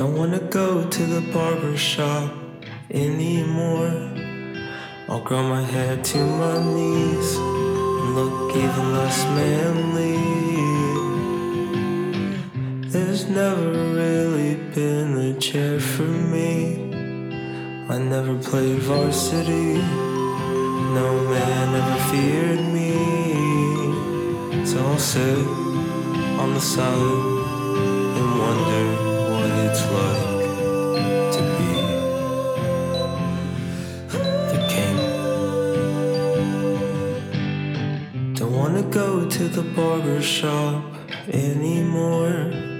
Don't wanna go to the barber shop anymore. I'll grow my hair to my knees and look even less manly. There's never really been a chair for me. I never played varsity. No man ever feared me. So I'll sit on the side and wonder what it's like to be the king. Don't wanna go to the barber shop anymore.